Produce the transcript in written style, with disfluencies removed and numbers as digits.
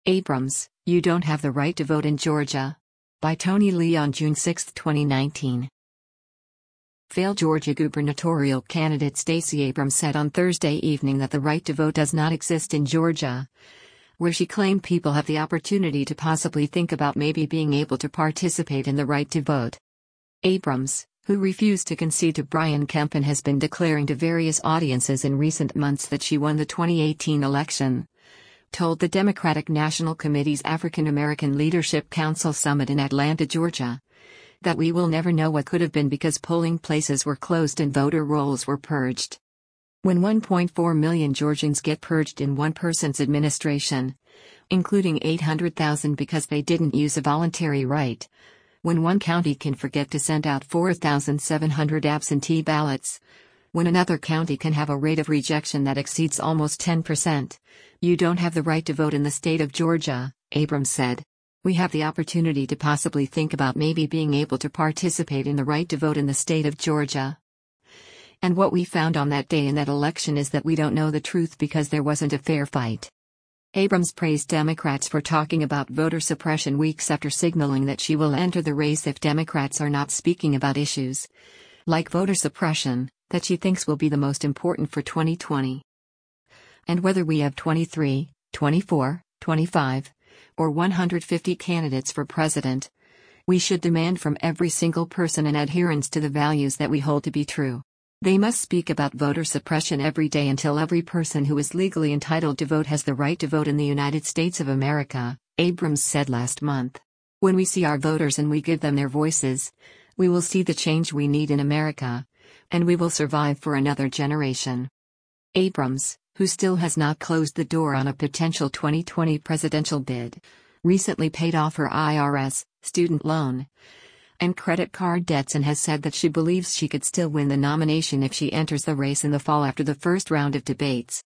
Abrams, You Don't Have the Right to Vote in Georgia. By Tony Lee on June 6, 2019. Failed Georgia gubernatorial candidate Stacey Abrams said on Thursday evening that the right to vote does not exist in Georgia, where she claimed people have the opportunity to possibly think about maybe being able to participate in the right to vote. Abrams, who refused to concede to Brian Kemp and has been declaring to various audiences in recent months that she won the 2018 election, told the Democratic National Committee's African American Leadership Council Summit in Atlanta, Georgia, that we will never know what could have been because polling places were closed and voter rolls were purged. When 1.4 million Georgians get purged in one person's administration, including 800,000 because they didn't use a voluntary right, when one county can forget to send out 4,700 absentee ballots, when another county can have a rate of rejection that exceeds almost 10%, you don't have the right to vote in the state of Georgia, Abrams said. We have the opportunity to possibly think about maybe being able to participate in the right to vote in the state of Georgia. And what we found on that day in that election is that we don't know the truth because there wasn't a fair fight. Abrams praised Democrats for talking about voter suppression weeks after signaling that she will enter the race if Democrats are not speaking about issues like voter suppression, that she thinks will be the most important for 2020. And whether we have 23, 24, 25, or 150 candidates for president, we should demand from every single person an adherence to the values that we hold to be true. They must speak about voter suppression every day until every person who is legally entitled to vote has the right to vote in the United States of America, Abrams said last month. When we see our voters and we give them their voices, we will see the change we need in America, and we will survive for another generation. Abrams, who still has not closed the door on a potential 2020 presidential bid, recently paid off her IRS, student loan, and credit card debts and has said that she believes she could still win the nomination if she enters the race in the fall after the first round of debates.